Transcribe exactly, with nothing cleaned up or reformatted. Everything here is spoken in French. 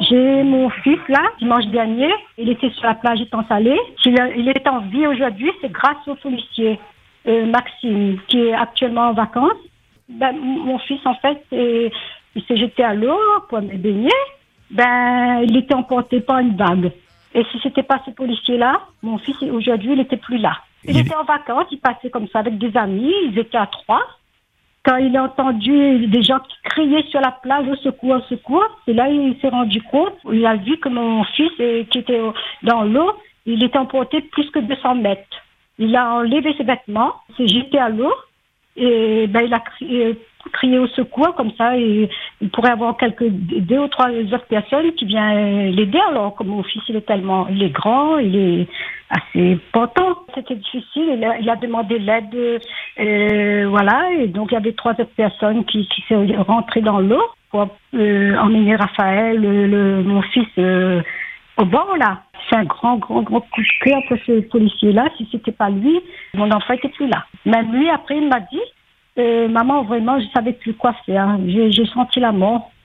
J'ai mon fils là, dimanche dernier, il était sur la plage étant salé. Il, a- il est en vie aujourd'hui, c'est grâce au policier euh, Maxime, qui est actuellement en vacances. Ben, m- mon fils, en fait, euh, il s'est jeté à l'eau pour me baigner. Ben, il était emporté par une vague. Et si c'était pas ce policier-là, mon fils, aujourd'hui, il était plus là. Il, Il- était en vacances, il passait comme ça avec des amis, ils étaient à trois. Quand il a entendu des gens qui criaient sur la plage au secours, au secours, et là il s'est rendu compte, il a vu que mon fils euh, qui était au- dans l'eau, il était emporté plus que deux cents mètres. Il a enlevé ses vêtements, s'est jeté à l'eau, et ben, il a crié, crié au secours, comme ça, et il pourrait avoir quelques deux ou trois autres personnes qui viennent l'aider. Alors, comme mon fils, il est tellement, il est grand, il est assez portant. C'était difficile, il a, il a demandé l'aide, euh, voilà, et donc il y avait trois autres personnes qui, qui sont rentrées dans l'eau pour euh, emmener Raphaël, le, le- mon fils, euh, au bord, là. C'est un grand, grand, grand coup de cœur pour ce policier-là. Si c'était pas lui, mon enfant était plus là. Même lui, après, il m'a dit, euh, maman, vraiment, je savais plus quoi faire. J'ai, j'ai senti la mort.